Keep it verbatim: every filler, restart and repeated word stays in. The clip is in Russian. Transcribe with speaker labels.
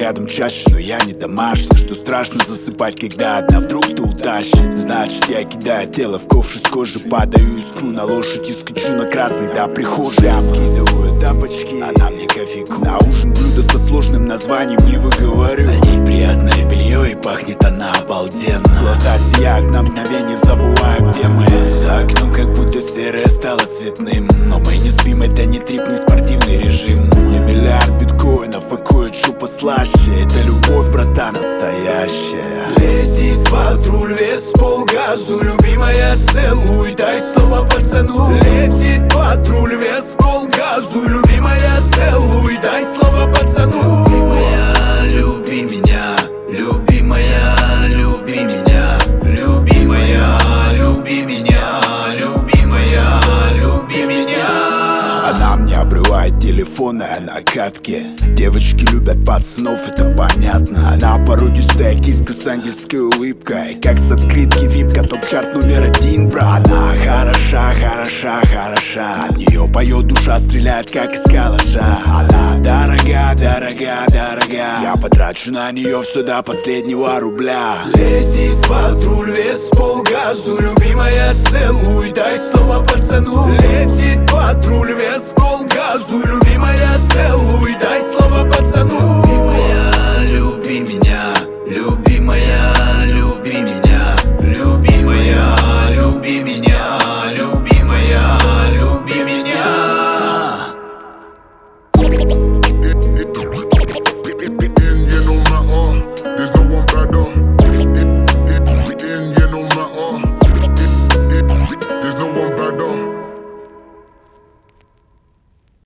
Speaker 1: рядом чаще, но я не домашний. Что страшно засыпать, когда одна вдруг ты утащит. Значит, я кидаю тело в ковш из кожи, падаю искру на лошадь и скачу на красный до прихожей. Я скидываю тапочки, она мне кофейку. На ужин блюдо со сложным названием не выговорю. На ней приятное белье и пахнет она обалденно. Глаза сияют, на мгновение забываю, где мы. За окном как будто серое стало цветным. Но мы не спим, это не трип, не спортивный режим. Не миллиард биткоинов и кое-что послаще. Это любовь, братан, настоящая. Летит патруль, вес полгазу. Любимая, целуй, дай слово пацану. Летит патруль, вес полгазу. Любимая, целуй, дай слово пацану. Любимая, люби меня. Любимая, люби меня. Любимая, люби меня. Любимая, люби меня. Она мне обрывает телефон, а я на катке. Девочки любят пацанов, это понятно. Она породистая киска с ангельской улыбкой. Как с открытки випка, топ-чарт номер один, брат. Она хороша, хороша, хороша. От нее поет душа, стреляет как из калаша. Она дорога, дорога, дорога. Я потрачу на нее все до последнего рубля. Летит патруль, вес полгазу. Любимая, целуй, дай слово пацану. Летит патруль, вес полгазу. Любимая, целуй, дай